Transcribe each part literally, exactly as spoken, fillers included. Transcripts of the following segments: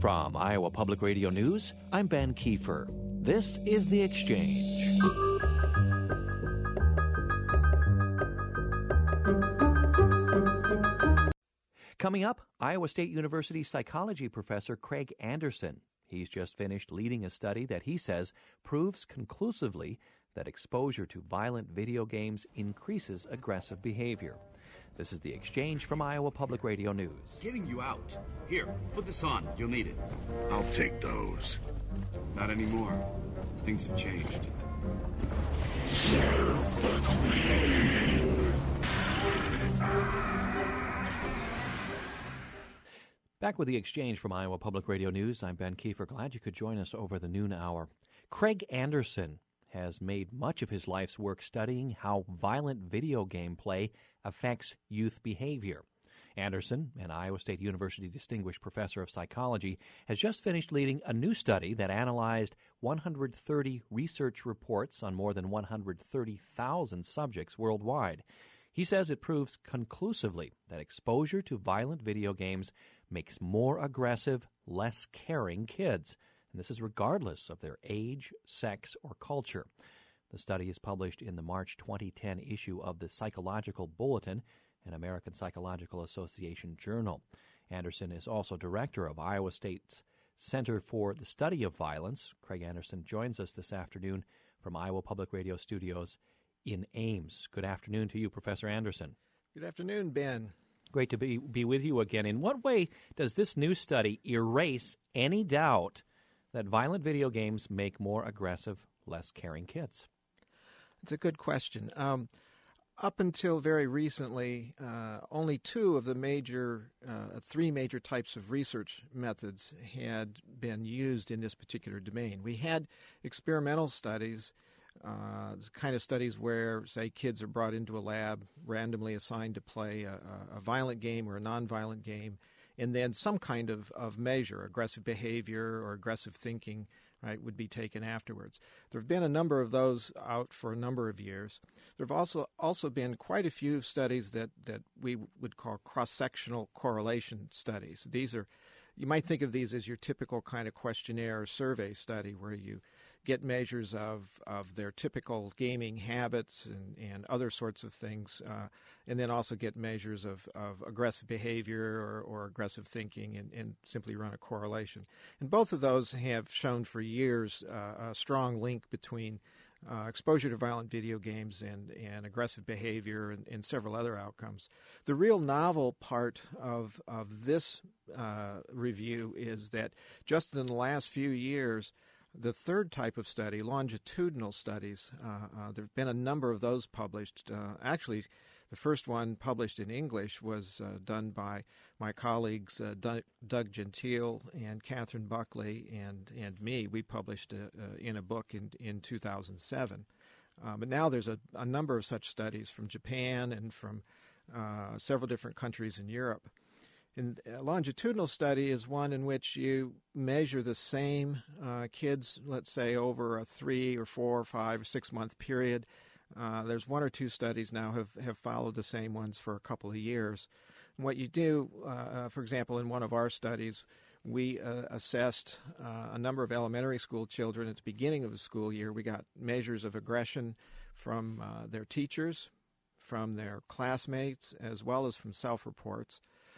From Iowa Public Radio News, I'm Ben Kiefer. This is The Exchange. Coming up, Iowa State University psychology professor Craig Anderson. He's just finished leading a study that he says proves conclusively that exposure to violent video games increases aggressive behavior. This is The Exchange from Iowa Public Radio News. Getting you out. Here, put this on. You'll need it. I'll take those. Not anymore. Things have changed. Back with The Exchange from Iowa Public Radio News, I'm Ben Kiefer. Glad you could join us over the noon hour. Craig Anderson has made much of his life's work studying how violent video game play affects youth behavior. Anderson, an Iowa State University Distinguished Professor of Psychology, has just finished leading a new study that analyzed one hundred thirty research reports on more than one hundred thirty thousand subjects worldwide. He says it proves conclusively that exposure to violent video games makes more aggressive, less caring kids. And this is regardless of their age, sex, or culture. The study is published in the March twenty ten issue of the Psychological Bulletin, an American Psychological Association journal. Anderson is also director of Iowa State's Center for the Study of Violence. Craig Anderson joins us this afternoon from Iowa Public Radio Studios in Ames. Good afternoon to you, Professor Anderson. Good afternoon, Ben. Great to be, be with you again. In what way does this new study erase any doubt that violent video games make more aggressive, less caring kids? It's a good question. Um, up until very recently, uh, only two of the major, uh, three major types of research methods had been used in this particular domain. We had experimental studies, uh, kind of studies where, say, kids are brought into a lab, randomly assigned to play a, a violent game or a nonviolent game, and then some kind of, of measure, aggressive behavior or aggressive thinking, right, would be taken afterwards. There have been a number of those out for a number of years. There have also also been quite a few studies that, that we would call cross-sectional correlation studies. These are, you might think of these as your typical kind of questionnaire or survey study where you get measures of, of their typical gaming habits and, and other sorts of things, uh, and then also get measures of, of aggressive behavior or, or aggressive thinking and, and simply run a correlation. And both of those have shown for years uh, a strong link between uh, exposure to violent video games and, and aggressive behavior and, and several other outcomes. The real novel part of, of this uh, review is that just in the last few years, the third type of study, longitudinal studies, uh, uh, there have been a number of those published. Uh, actually, the first one published in English was uh, done by my colleagues uh, Doug, Doug Gentile and Catherine Buckley and, and me. We published a, uh, in a book in, in two thousand seven. Uh, but now there's a, a number of such studies from Japan and from uh, several different countries in Europe. And a longitudinal study is one in which you measure the same uh, kids, let's say, over a three or four or five or six month period. Uh, there's one or two studies now have, have followed the same ones for a couple of years. And what you do, uh, for example, in one of our studies, we uh, assessed uh, a number of elementary school children at the beginning of the school year. We got measures of aggression from uh, their teachers, from their classmates, as well as from self-reports.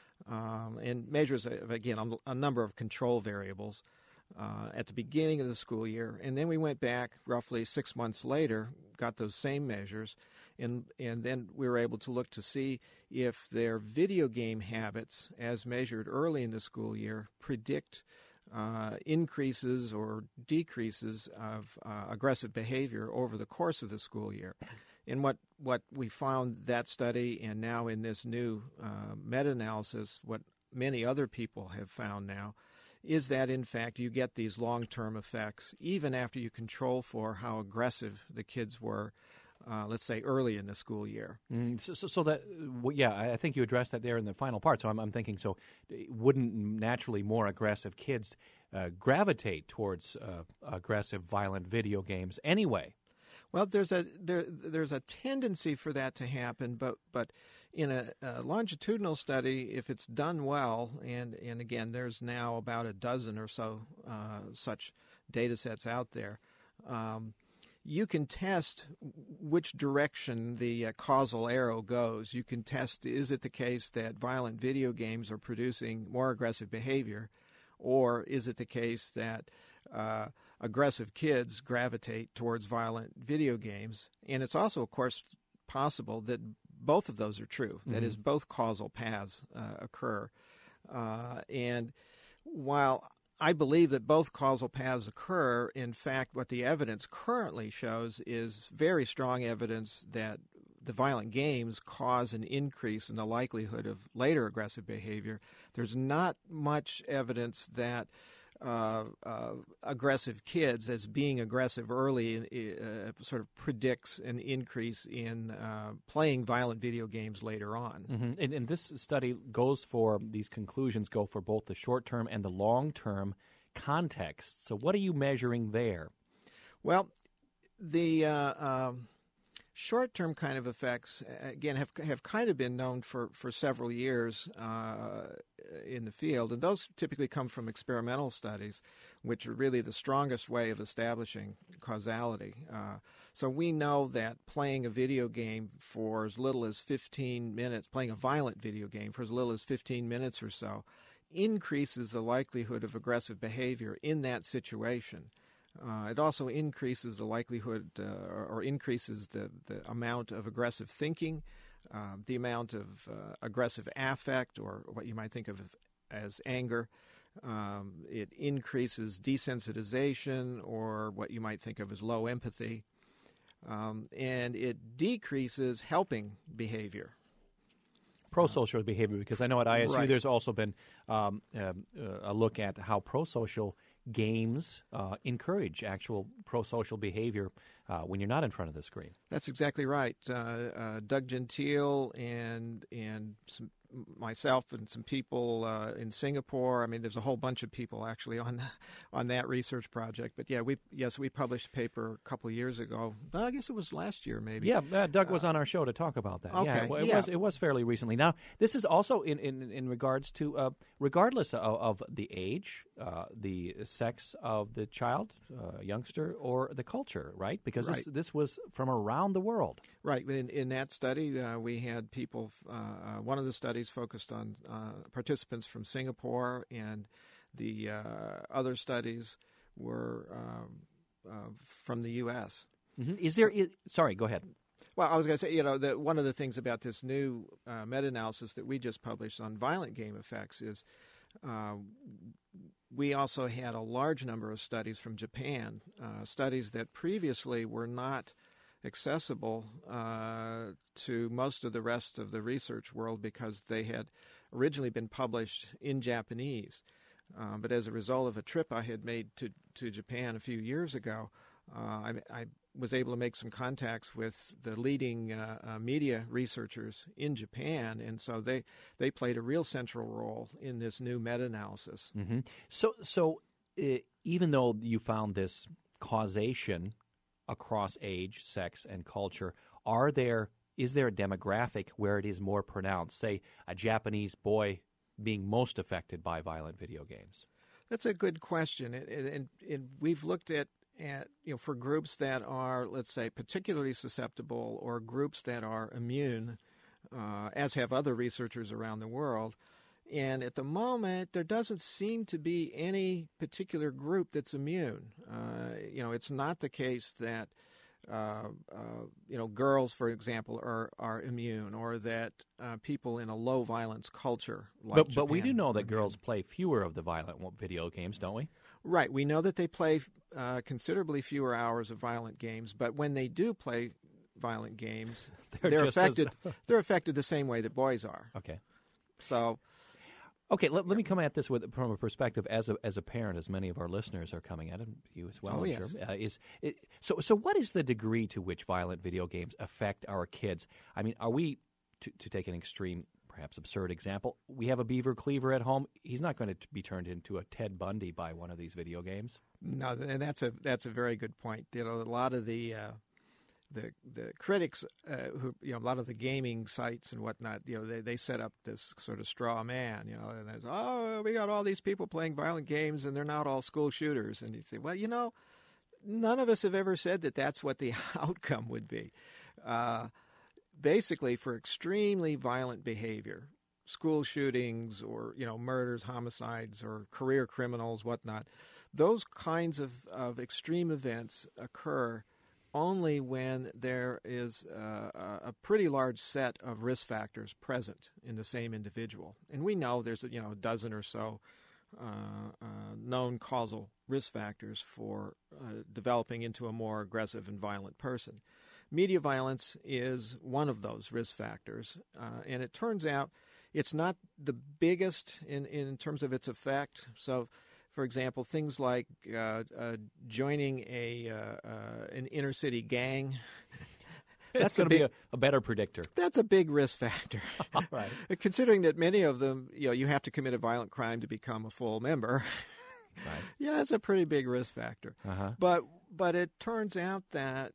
Um, and measures of, again, a, a number of control variables uh, at the beginning of the school year. And then we went back roughly six months later, got those same measures, and, and then we were able to look to see if their video game habits, as measured early in the school year, predict uh, increases or decreases of uh, aggressive behavior over the course of the school year. And what, what we found that study and now in this new uh, meta-analysis, what many other people have found now, is that, in fact, you get these long-term effects even after you control for how aggressive the kids were, uh, let's say, early in the school year. Mm, so, so, so that, well, yeah, I think you addressed that there in the final part. So I'm, I'm thinking, so wouldn't naturally more aggressive kids uh, gravitate towards uh, aggressive, violent video games anyway? Well, there's a there, there's a tendency for that to happen, but but in a, a longitudinal study, if it's done well, and and again, there's now about a dozen or so uh, such data sets out there. Um, you can test which direction the uh, causal arrow goes. You can test, is it the case that violent video games are producing more aggressive behavior, or is it the case that uh, aggressive kids gravitate towards violent video games? And it's also, of course, possible that both of those are true. Mm-hmm. That is, both causal paths uh, occur. Uh, and while I believe that both causal paths occur, in fact, what the evidence currently shows is very strong evidence that the violent games cause an increase in the likelihood of later aggressive behavior. There's not much evidence that uh, uh, aggressive kids, as being aggressive early, uh, sort of predicts an increase in uh, playing violent video games later on. Mm-hmm. And, and this study goes for, these conclusions go for both the short-term and the long-term context. So what are you measuring there? Well, the uh, um, short-term kind of effects, again, have have kind of been known for, for several years uh, in the field, and those typically come from experimental studies, which are really the strongest way of establishing causality. Uh, so we know that playing a video game for as little as fifteen minutes, playing a violent video game for as little as fifteen minutes or so, increases the likelihood of aggressive behavior in that situation. Uh, it also increases the likelihood uh, or, or increases the, the amount of aggressive thinking, uh, the amount of uh, aggressive affect, or what you might think of as anger. Um, it increases desensitization, or what you might think of as low empathy. Um, and it decreases helping behavior. Pro-social behavior, because I know at I S U right. there's also been um, uh, a look at how pro-social games uh, encourage actual pro-social behavior uh, when you're not in front of the screen. That's exactly right. Uh, uh, Doug Gentile and and some, myself and some people uh, in Singapore. I mean, there's a whole bunch of people actually on the, on that research project. But yeah, we yes we published a paper a couple of years ago. I guess it was last year, maybe. Yeah, uh, Doug was uh, on our show to talk about that. Okay, yeah, it yeah. was it was fairly recently. Now, this is also in in, in regards to uh, regardless of, of the age, uh, the sex of the child, uh, youngster, or the culture, right? Because right. this this was from around the world. Right. In, in that study, uh, we had people, uh, uh, one of the studies focused on uh, participants from Singapore, and the uh, other studies were um, uh, from the U S Mm-hmm. Is there, so, is, sorry, go ahead. Well, I was going to say, you know, that one of the things about this new uh, meta-analysis that we just published on violent game effects is uh, we also had a large number of studies from Japan, uh, studies that previously were not accessible uh, to most of the rest of the research world because they had originally been published in Japanese. Um, but as a result of a trip I had made to, to Japan a few years ago, uh, I, I was able to make some contacts with the leading uh, uh, media researchers in Japan, and so they, they played a real central role in this new meta-analysis. Mm-hmm. So, so uh, even though you found this causation across age, sex, and culture, are there is there a demographic where it is more pronounced? Say, a Japanese boy being most affected by violent video games. That's a good question, and, and, and we've looked at, at you know for groups that are, let's say, particularly susceptible, or groups that are immune, uh, as have other researchers around the world. And at the moment, there doesn't seem to be any particular group that's immune. Uh, you know, it's not the case that, uh, uh, you know, girls, for example, are, are immune, or that uh, people in a low violence culture like But, Japan but we do know that are girls immune. play fewer of the violent video games, don't we? Right. We know that they play uh, considerably fewer hours of violent games, but when they do play violent games, they're they're just as- affected. They're affected the same way that boys are. Okay. So. Okay, let, let me come at this with, from a perspective as a as a parent, as many of our listeners are coming at it, you as well, Oh, I'm yes. sure. Uh, is it, so? So, what is the degree to which violent video games affect our kids? I mean, are we to, to take an extreme, perhaps absurd example? We have a beaver cleaver at home. He's not going to be turned into a Ted Bundy by one of these video games. No, and that's a that's a very good point. You know, a lot of the uh, the the critics, uh, who you know, a lot of the gaming sites and whatnot, you know, they, they set up this sort of straw man, you know, and there's, oh, we got all these people playing violent games and they're not all school shooters, and you think, well, you know, none of us have ever said that that's what the outcome would be. Uh, basically, for extremely violent behavior, school shootings or, you know, murders, homicides, or career criminals, whatnot, those kinds of, of extreme events occur only when there is uh, a pretty large set of risk factors present in the same individual. And we know there's, you know, a dozen or so uh, uh, known causal risk factors for uh, developing into a more aggressive and violent person. Media violence is one of those risk factors, uh, and it turns out it's not the biggest in, in terms of its effect. So, for example, things like uh, uh, joining a uh, uh, an inner city gang. That's going to be a, a better predictor. That's a big risk factor. Right. Considering that many of them, you know, you have to commit a violent crime to become a full member. Right. Yeah, that's a pretty big risk factor. Uh-huh. But but it turns out that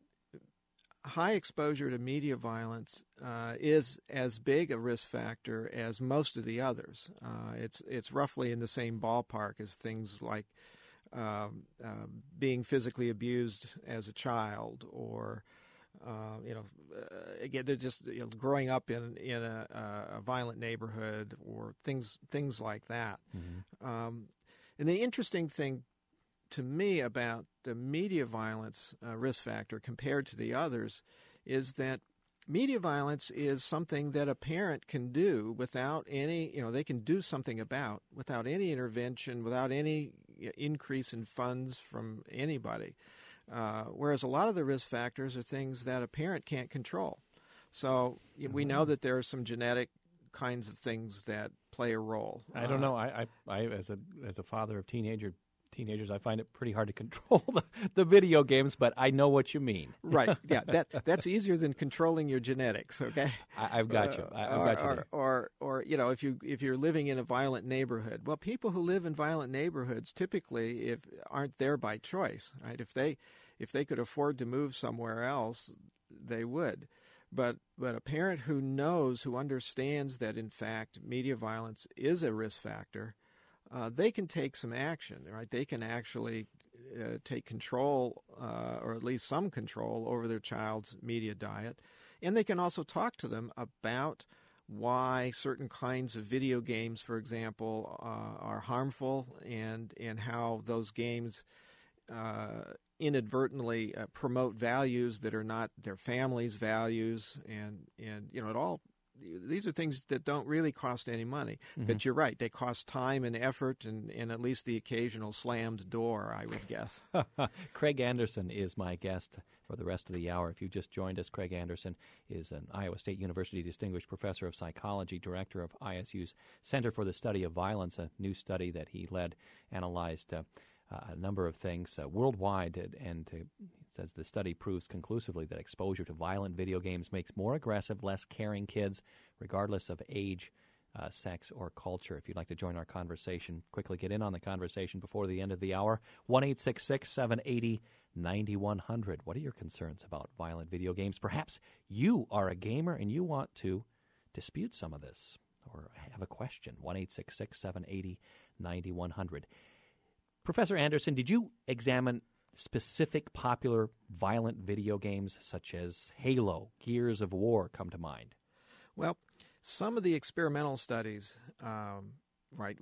high exposure to media violence uh, is as big a risk factor as most of the others. Uh, it's it's roughly in the same ballpark as things like um, uh, being physically abused as a child, or uh, you know, uh, again, they're just you know, growing up in in a, a violent neighborhood, or things things like that. Mm-hmm. Um, and the interesting thing to me about the media violence uh, risk factor compared to the others is that media violence is something that a parent can do without any, you know, they can do something about without any intervention, without any increase in funds from anybody. Uh, whereas a lot of the risk factors are things that a parent can't control. So mm-hmm. we know that there are some genetic kinds of things that play a role. I don't uh, know. I, I, I, as a as a father of teenager. Teenagers, I find it pretty hard to control the, the video games, but I know what you mean. Right? Yeah, that that's easier than controlling your genetics. Okay, I, I've got you. I, I've or, got you. Or, there. or, or, you know, if you if you're living in a violent neighborhood, well, people who live in violent neighborhoods typically if aren't there by choice, right? If they if they could afford to move somewhere else, they would. But but a parent who knows, who understands that in fact media violence is a risk factor, Uh, they can take some action, right? They can actually uh, take control, uh, or at least some control, over their child's media diet. And they can also talk to them about why certain kinds of video games, for example, uh, are harmful, and, and how those games uh, inadvertently uh, promote values that are not their family's values. And, and you know, it all... These are things that don't really cost any money. Mm-hmm. But you're right. They cost time and effort, and, and at least the occasional slammed door, I would guess. Craig Anderson is my guest for the rest of the hour. If you just joined us, Craig Anderson is an Iowa State University Distinguished Professor of Psychology, Director of I S U's Center for the Study of Violence, a new study that he led, analyzed uh, uh, a number of things uh, worldwide, and, and uh, says the study proves conclusively that exposure to violent video games makes more aggressive, less caring kids, regardless of age, uh, sex, or culture. If you'd like to join our conversation, quickly get in on the conversation before the end of the hour. one eight six six, seven eight zero, nine one zero zero. What are your concerns about violent video games? Perhaps you are a gamer and you want to dispute some of this or have a question. one eight six six, seven eight zero, nine one zero zero. Professor Anderson, did you examine specific popular violent video games such as Halo, Gears of War come to mind? Well, some of the experimental studies, um, right,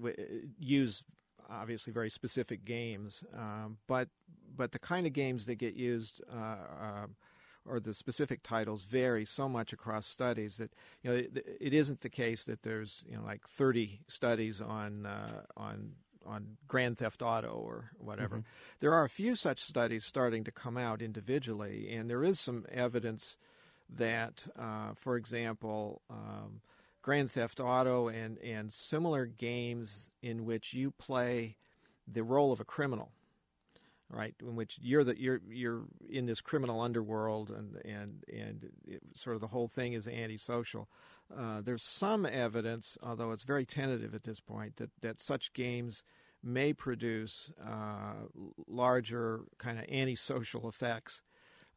use obviously very specific games, um, but but the kind of games that get used uh, uh, or the specific titles vary so much across studies that you know it, it isn't the case that there's you know like thirty studies on uh, on on Grand Theft Auto or whatever. Mm-hmm. There are a few such studies starting to come out individually, and there is some evidence that, uh, for example, um, Grand Theft Auto and, and similar games in which you play the role of a criminal, right? In which you're the, you're you're in this criminal underworld, and and and it, sort of the whole thing is antisocial. Uh, there's some evidence, although it's very tentative at this point, that, that such games may produce uh, larger kind of antisocial effects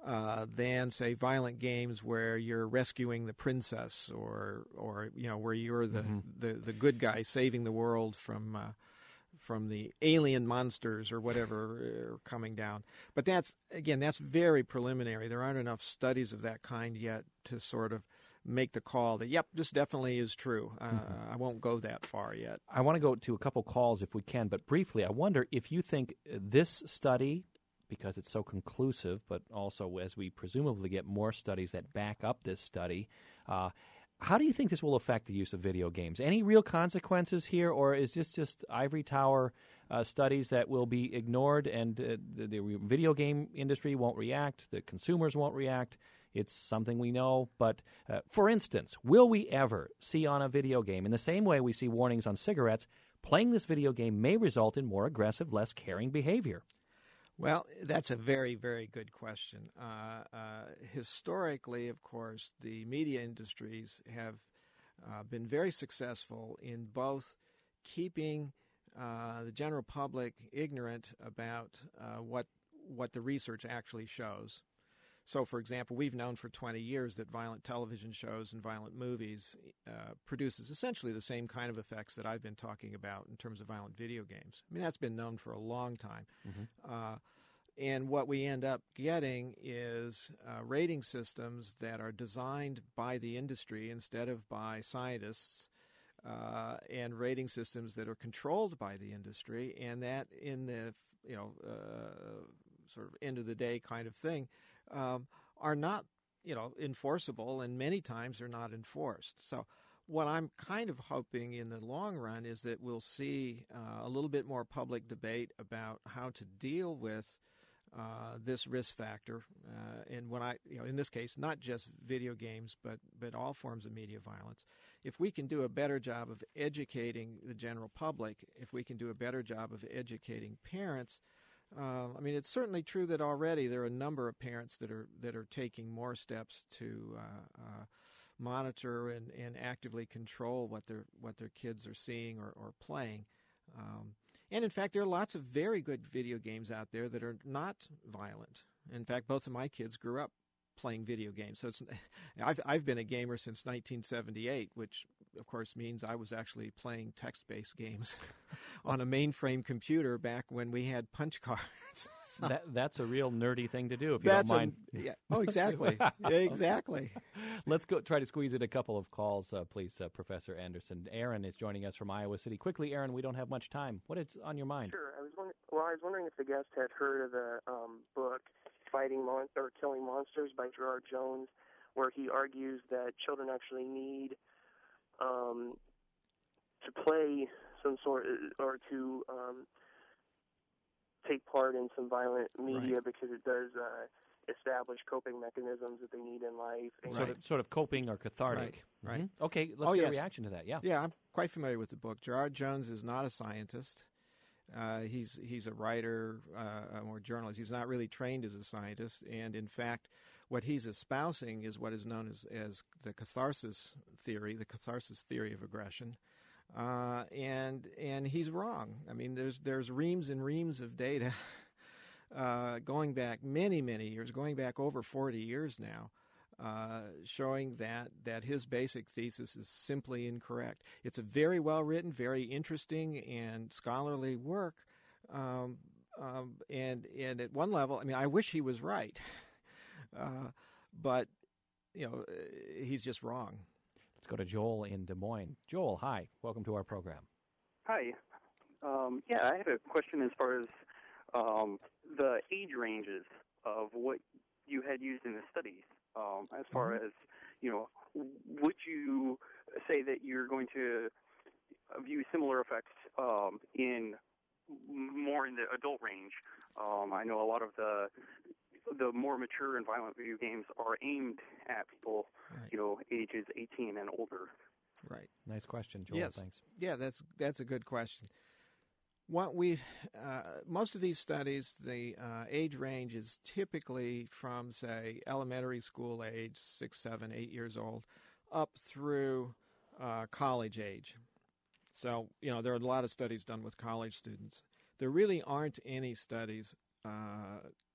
uh, than, say, violent games where you're rescuing the princess, or or you know where you're the Mm-hmm. the, the good guy saving the world from. Uh, from the alien monsters or whatever are coming down. But that's, again, that's very preliminary. There aren't enough studies of that kind yet to sort of make the call that, yep, this definitely is true. Uh, mm-hmm. I won't go that far yet. I want to go to a couple calls if we can, but briefly, I wonder if you think this study, because it's so conclusive, but also as we presumably get more studies that back up this study, uh, how do you think this will affect the use of video games? Any real consequences here, or is this just ivory tower uh, studies that will be ignored and uh, the, the video game industry won't react, the consumers won't react? It's something we know, but uh, for instance, will we ever see on a video game, in the same way we see warnings on cigarettes, playing this video game may result in more aggressive, less caring behavior? Well, that's a very, very good question. Uh, uh, historically, of course, the media industries have uh, been very successful in both keeping uh, the general public ignorant about uh, what what the research actually shows. So, for example, we've known for twenty years that violent television shows and violent movies uh, produces essentially the same kind of effects that I've been talking about in terms of violent video games. I mean, that's been known for a long time. Mm-hmm. Uh, and what we end up getting is uh, rating systems that are designed by the industry instead of by scientists, uh, and rating systems that are controlled by the industry, and that in the, you know, uh, sort of end of the day kind of thing, Um, are not, you know, enforceable, and many times they're not enforced. So what I'm kind of hoping in the long run is that we'll see uh, a little bit more public debate about how to deal with uh, this risk factor. Uh, and when I, you know, in this case, not just video games, but, but all forms of media violence. If we can do a better job of educating the general public, if we can do a better job of educating parents, Uh, I mean, it's certainly true that already there are a number of parents that are that are taking more steps to uh, uh, monitor and, and actively control what their what their kids are seeing or, or playing. Um, and in fact, there are lots of very good video games out there that are not violent. In fact, both of my kids grew up playing video games. So it's, I've I've been a gamer since nineteen seventy-eight, which of course means I was actually playing text-based games on a mainframe computer back when we had punch cards. So that, that's a real nerdy thing to do, if you that's don't mind. A, yeah. Oh, exactly. Exactly. Let's go try to squeeze in a couple of calls, uh, please, uh, Professor Anderson. Aaron is joining us from Iowa City. Quickly, Aaron, we don't have much time. What is on your mind? Sure. I was wondering, well, I was wondering if the guest had heard of the um, book Fighting Mon- or Killing Monsters by Gerard Jones, where he argues that children actually need um, to play some sort or to um, take part in some violent media, right, because it does uh, establish coping mechanisms that they need in life. And sort, of, sort of coping or cathartic. Right. Right. Mm-hmm. Okay, let's oh, get yes. a reaction to that. Yeah. Yeah, I'm quite familiar with the book. Gerard Jones is not a scientist. Uh, he's he's a writer uh, or journalist. He's not really trained as a scientist, and in fact, what he's espousing is what is known as, as the catharsis theory, the catharsis theory of aggression, uh, and and he's wrong. I mean, there's there's reams and reams of data uh, going back many many years, going back over forty years now, Uh, showing that, that his basic thesis is simply incorrect. It's a very well-written, very interesting, and scholarly work. Um, um, and and at one level, I mean, I wish he was right, uh, but you know, he's just wrong. Let's go to Joel in Des Moines. Joel, hi. Welcome to our program. Hi. Um, yeah, I had a question as far as um, the age ranges of what you had used in the studies. Um, as far mm-hmm. as, you know, would you say that you're going to view similar effects um, in more in the adult range? Um, I know a lot of the the more mature and violent video games are aimed at people, right, you know, ages eighteen and older. Right. Nice question, Joel. Yes. Thanks. Yeah, that's that's a good question. What we uh, most of these studies, the uh, age range is typically from, say, elementary school age, six, seven, eight years old, up through uh, college age. So, you know, there are a lot of studies done with college students. There really aren't any studies uh,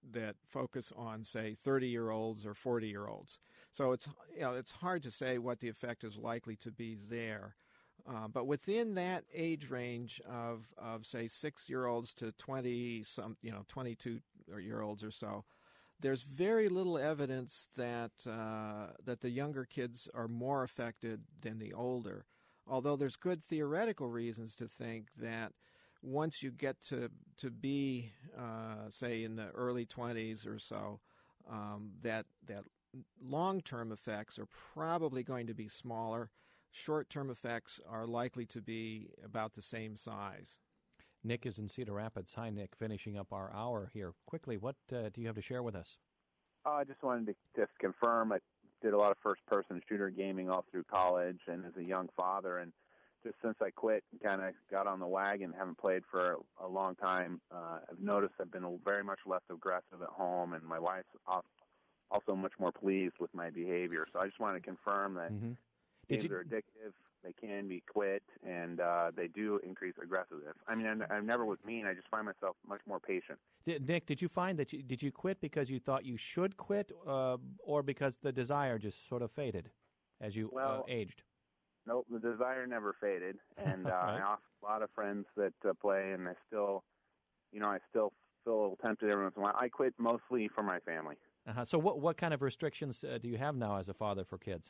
that focus on, say, thirty-year-olds or forty-year-olds. So it's you know it's hard to say what the effect is likely to be there. Uh, but within that age range of, of say six-year-olds to twenty some you know twenty-two-year-olds or so, there's very little evidence that uh, that the younger kids are more affected than the older. Although there's good theoretical reasons to think that once you get to to be uh, say in the early twenties or so, um, that that long-term effects are probably going to be smaller. Short-term effects are likely to be about the same size. Nick is in Cedar Rapids. Hi, Nick. Finishing up our hour here. Quickly, what uh, do you have to share with us? Uh, I just wanted to just confirm I did a lot of first-person shooter gaming all through college and as a young father. And just since I quit and kind of got on the wagon, haven't played for a long time, uh, I've noticed I've been very much less aggressive at home, and my wife's also much more pleased with my behavior. So I just wanted to confirm that Mm-hmm. games Did you- are addictive. They can be quit, and uh, they do increase aggressiveness. I mean, I, I never was mean. I just find myself much more patient. Did, Nick, did you find that you, did you quit because you thought you should quit, uh, or because the desire just sort of faded as you Well, uh, aged? Nope, the desire never faded, and uh, Right. I have a lot of friends that uh, play, and I still, you know, I still feel a little tempted every once in a while. I quit mostly for my family. Uh-huh. So what what kind of restrictions uh, do you have now as a father for kids?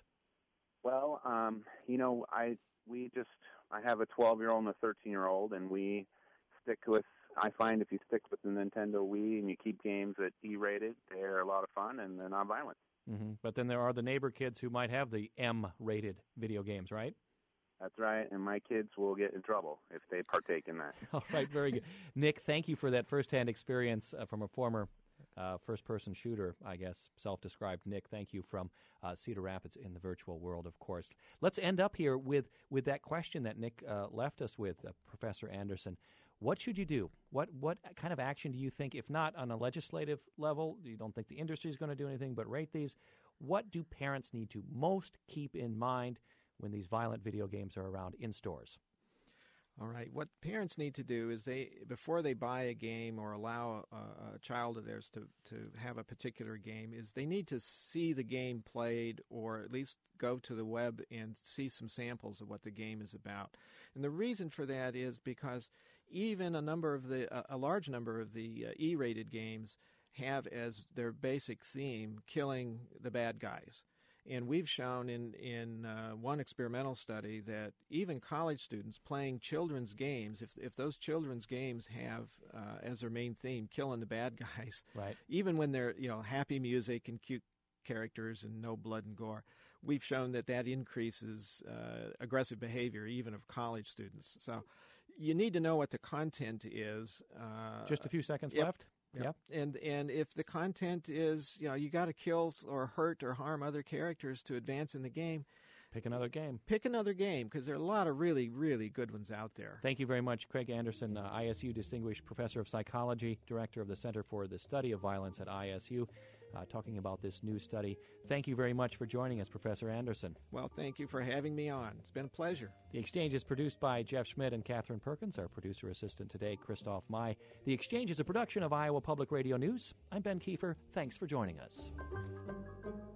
Well, um, you know, I we just I have a twelve-year-old and a thirteen-year-old, and we stick with. I find if you stick with the Nintendo Wii and you keep games at E-rated, they're a lot of fun and they're not violent. Mm-hmm. But then there are the neighbor kids who might have the M-rated video games, right? That's right, and my kids will get in trouble if they partake in that. All right, very good. Nick, thank you for that firsthand experience uh, from a former uh, first-person shooter, I guess, self-described Nick. Thank you from uh, Cedar Rapids in the virtual world, of course. Let's end up here with, with that question that Nick uh, left us with, uh, Professor Anderson. What should you do? What what kind of action do you think, if not on a legislative level, you don't think the industry is going to do anything but rate these, what do parents need to most keep in mind when these violent video games are around in stores? All right. What parents need to do is they, before they buy a game or allow a, a child of theirs to, to have a particular game, is they need to see the game played or at least go to the web and see some samples of what the game is about. And the reason for that is because even a number of the, a, a large number of the uh, E-rated games have as their basic theme killing the bad guys. And we've shown in, in uh, one experimental study that even college students playing children's games, if if those children's games have uh, as their main theme killing the bad guys, Right. even when they're you know happy music and cute characters and no blood and gore, we've shown that that increases uh, aggressive behavior even of college students. So you need to know what the content is. Uh, Just a few seconds yep. left. Yep. And and if the content is, you know, you got to kill or hurt or harm other characters to advance in the game, Pick another game. pick another game because there are a lot of really, really good ones out there. Thank you very much, Craig Anderson, uh, I S U Distinguished Professor of Psychology, Director of the Center for the Study of Violence at I S U, uh, talking about this new study. Thank you very much for joining us, Professor Anderson. Well, thank you for having me on. It's been a pleasure. The Exchange is produced by Jeff Schmidt and Catherine Perkins. Our producer assistant today, Christoph Mai. The Exchange is a production of Iowa Public Radio News. I'm Ben Kiefer. Thanks for joining us.